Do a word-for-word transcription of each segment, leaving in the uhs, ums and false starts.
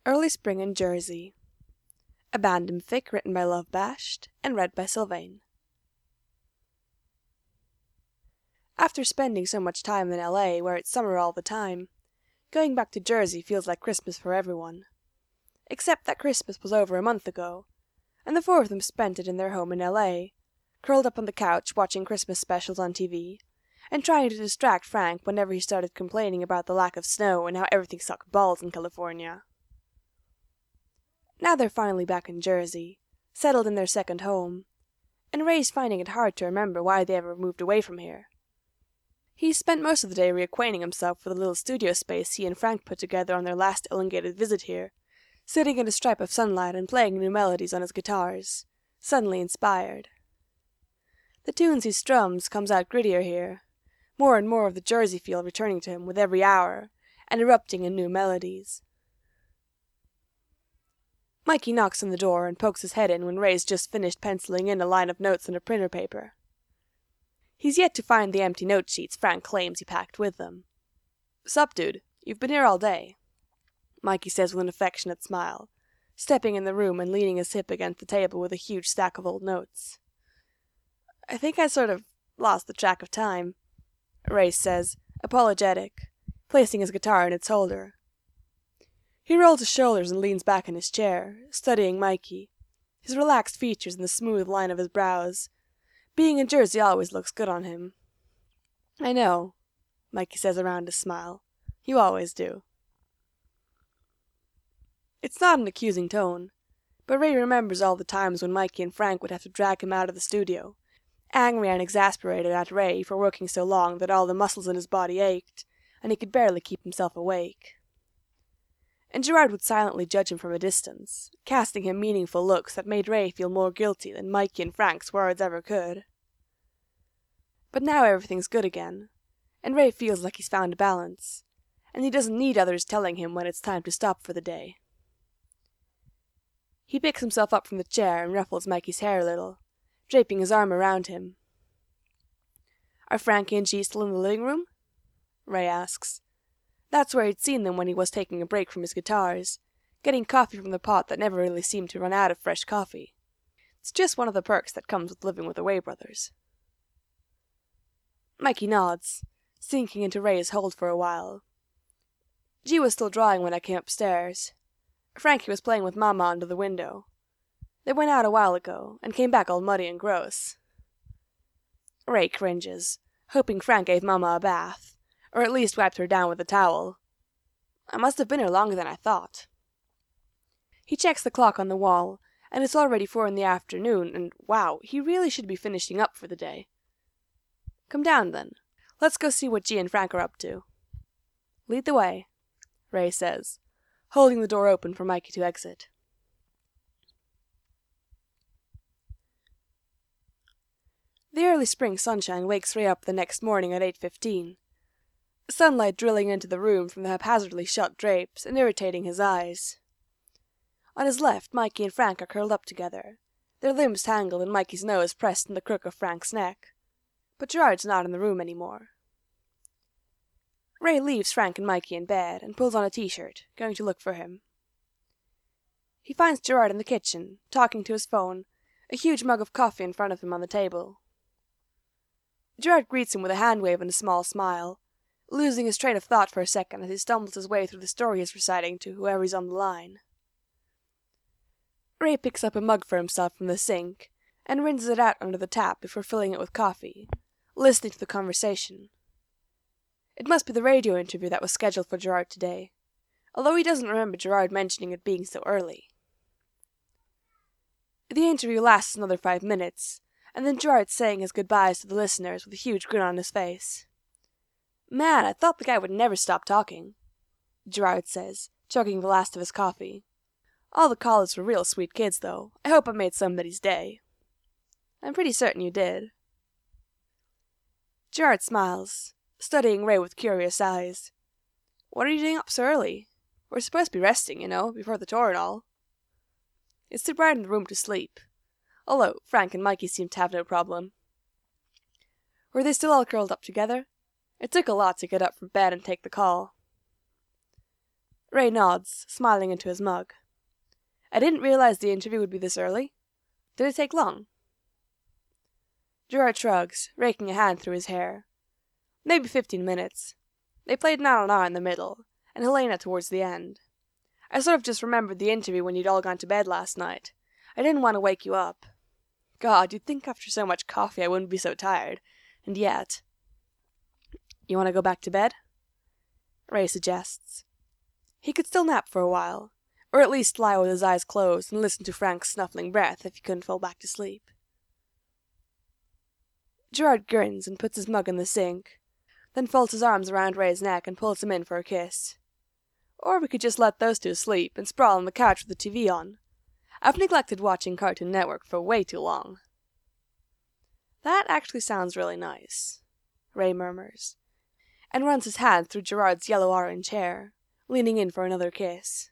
Early Spring in Jersey. Abandoned Fic, written by Love Bashed, and read by Sylvain. After spending so much time in L A, where it's summer all the time, going back to Jersey feels like Christmas for everyone. Except that Christmas was over a month ago, and the four of them spent it in their home in L A, curled up on the couch watching Christmas specials on T V, and trying to distract Frank whenever he started complaining about the lack of snow and how everything sucked balls in California. Now they're finally back in Jersey, settled in their second home, and Ray's finding it hard to remember why they ever moved away from here. He's spent most of the day reacquainting himself with the little studio space he and Frank put together on their last elongated visit here, sitting in a stripe of sunlight and playing new melodies on his guitars, suddenly inspired. The tunes he strums comes out grittier here, more and more of the Jersey feel returning to him with every hour, and erupting in new melodies. Mikey knocks on the door and pokes his head in when Ray's just finished penciling in a line of notes on a printer paper. He's yet to find the empty note sheets Frank claims he packed with them. "Sup, dude? You've been here all day," Mikey says with an affectionate smile, stepping in the room and leaning his hip against the table with a huge stack of old notes. "I think I sort of lost the track of time," Ray says, apologetic, placing his guitar in its holder. He rolls his shoulders and leans back in his chair, studying Mikey, his relaxed features and the smooth line of his brows. Being in Jersey always looks good on him. "I know," Mikey says around his smile. "You always do." It's not an accusing tone, but Ray remembers all the times when Mikey and Frank would have to drag him out of the studio, angry and exasperated at Ray for working so long that all the muscles in his body ached, and he could barely keep himself awake. And Gerard would silently judge him from a distance, casting him meaningful looks that made Ray feel more guilty than Mikey and Frank's words ever could. But now everything's good again, and Ray feels like he's found a balance, and he doesn't need others telling him when it's time to stop for the day. He picks himself up from the chair and ruffles Mikey's hair a little, draping his arm around him. "Are Frankie and G still in the living room?" Ray asks. That's where he'd seen them when he was taking a break from his guitars, getting coffee from the pot that never really seemed to run out of fresh coffee. It's just one of the perks that comes with living with the Way brothers. Mikey nods, sinking into Ray's hold for a while. G was still drawing when I came upstairs. Frankie was playing with Mama under the window. They went out a while ago, and came back all muddy and gross. Ray cringes, hoping Frank gave Mama a bath, or at least wiped her down with a towel. "I must have been here longer than I thought." He checks the clock on the wall, and it's already four in the afternoon, and wow, he really should be finishing up for the day. "Come down, then. Let's go see what G and Frank are up to." "Lead the way," Ray says, holding the door open for Mikey to exit. The early spring sunshine wakes Ray up the next morning at eight fifteen. Sunlight drilling into the room from the haphazardly shut drapes and irritating his eyes. On his left, Mikey and Frank are curled up together, their limbs tangled and Mikey's nose pressed in the crook of Frank's neck. But Gerard's not in the room anymore. Ray leaves Frank and Mikey in bed and pulls on a t-shirt, going to look for him. He finds Gerard in the kitchen, talking to his phone, a huge mug of coffee in front of him on the table. Gerard greets him with a hand wave and a small smile, losing his train of thought for a second as he stumbles his way through the story he's reciting to whoever's on the line. Ray picks up a mug for himself from the sink and rinses it out under the tap before filling it with coffee, listening to the conversation. It must be the radio interview that was scheduled for Gerard today, although he doesn't remember Gerard mentioning it being so early. The interview lasts another five minutes, and then Gerard's saying his goodbyes to the listeners with a huge grin on his face. "Man, I thought the guy would never stop talking," Gerard says, chugging the last of his coffee. "All the callers were real sweet kids, though. I hope I made somebody's day." "I'm pretty certain you did." Gerard smiles, studying Ray with curious eyes. "What are you doing up so early? We're supposed to be resting, you know, before the tour and all." "It's too bright in the room to sleep," although Frank and Mikey seem to have no problem. "Were they still all curled up together? It took a lot to get up from bed and take the call." Ray nods, smiling into his mug. I didn't realize the interview would be this early. Did it take long? Gerard shrugs, raking a hand through his hair. Maybe fifteen minutes. They played an hour and hour in the middle, and Helena towards the end. I sort of just remembered the interview when you'd all gone to bed last night. I didn't want to wake you up. God, you'd think after so much coffee I wouldn't be so tired. And yet... You want to go back to bed? Ray suggests. He could still nap for a while, or at least lie with his eyes closed and listen to Frank's snuffling breath if he couldn't fall back to sleep. Gerard grins and puts his mug in the sink, then folds his arms around Ray's neck and pulls him in for a kiss. Or we could just let those two sleep and sprawl on the couch with the T V on. I've neglected watching Cartoon Network for way too long. That actually sounds really nice, Ray murmurs, and runs his hand through Gerard's yellow-orange hair, leaning in for another kiss.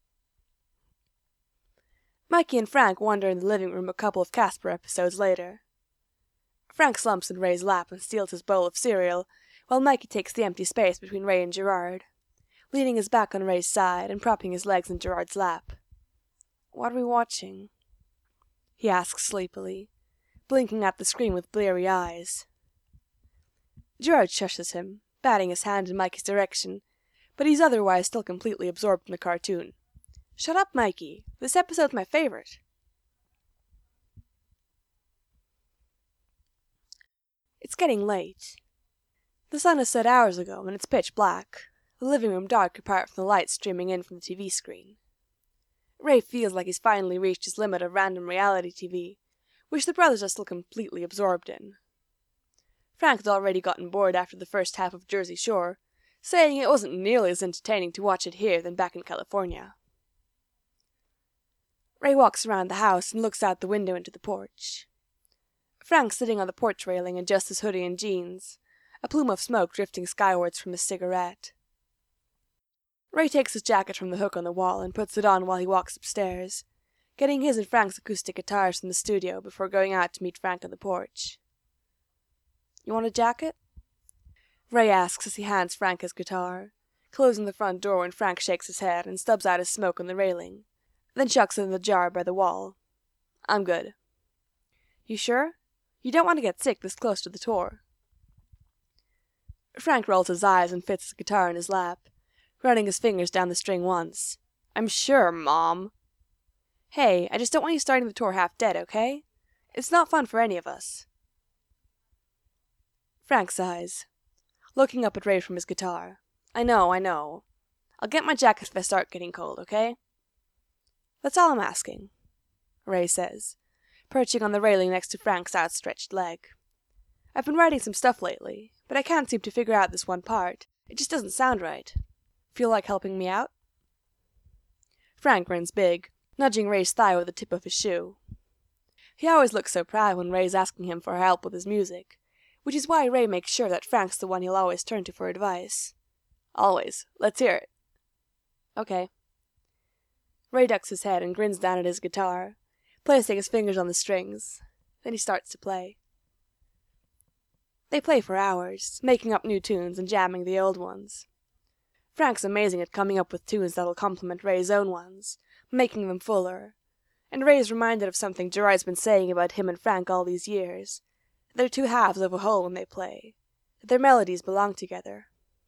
Mikey and Frank wander in the living room a couple of Casper episodes later. Frank slumps in Ray's lap and steals his bowl of cereal, while Mikey takes the empty space between Ray and Gerard, leaning his back on Ray's side and propping his legs in Gerard's lap. What are we watching? He asks sleepily, blinking at the screen with bleary eyes. Gerard shushes him, batting his hand in Mikey's direction, but he's otherwise still completely absorbed in the cartoon. Shut up, Mikey. This episode's my favorite. It's getting late. The sun has set hours ago, and it's pitch black, the living room dark apart from the light streaming in from the T V screen. Ray feels like he's finally reached his limit of random reality T V, which the brothers are still completely absorbed in. Frank had already gotten bored after the first half of Jersey Shore, saying it wasn't nearly as entertaining to watch it here than back in California. Ray walks around the house and looks out the window into the porch. Frank's sitting on the porch railing in just his hoodie and jeans, a plume of smoke drifting skywards from his cigarette. Ray takes his jacket from the hook on the wall and puts it on while he walks upstairs, getting his and Frank's acoustic guitars from the studio before going out to meet Frank on the porch. You want a jacket? Ray asks as he hands Frank his guitar, closing the front door when Frank shakes his head and stubs out his smoke on the railing, then chucks it in the jar by the wall. I'm good. You sure? You don't want to get sick this close to the tour. Frank rolls his eyes and fits his guitar in his lap, running his fingers down the string once. I'm sure, Mom. Hey, I just don't want you starting the tour half dead, okay? It's not fun for any of us. Frank sighs, looking up at Ray from his guitar. I know, I know. I'll get my jacket if I start getting cold, okay? That's all I'm asking, Ray says, perching on the railing next to Frank's outstretched leg. I've been writing some stuff lately, but I can't seem to figure out this one part. It just doesn't sound right. Feel like helping me out? Frank grins big, nudging Ray's thigh with the tip of his shoe. He always looks so proud when Ray's asking him for help with his music, which is why Ray makes sure that Frank's the one he'll always turn to for advice. Always. Let's hear it. Okay. Ray ducks his head and grins down at his guitar, placing his fingers on the strings. Then he starts to play. They play for hours, making up new tunes and jamming the old ones. Frank's amazing at coming up with tunes that'll complement Ray's own ones, making them fuller, and Ray's reminded of something Gerard's been saying about him and Frank all these years. They're two halves of a whole when they play. Their melodies belong together.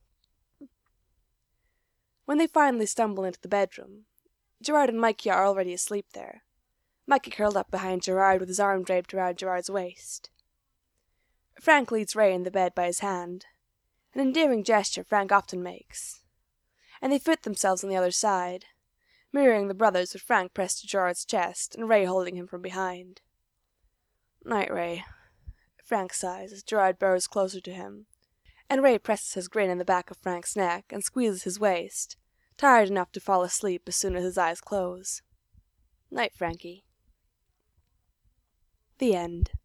When they finally stumble into the bedroom, Gerard and Mikey are already asleep there, Mikey curled up behind Gerard with his arm draped around Gerard's waist. Frank leads Ray in the bed by his hand, an endearing gesture Frank often makes, and they fit themselves on the other side, mirroring the brothers with Frank pressed to Gerard's chest and Ray holding him from behind. Night, Ray. Frank sighs as Gerard burrows closer to him, and Ray presses his grin in the back of Frank's neck and squeezes his waist, tired enough to fall asleep as soon as his eyes close. Night, Frankie. The end.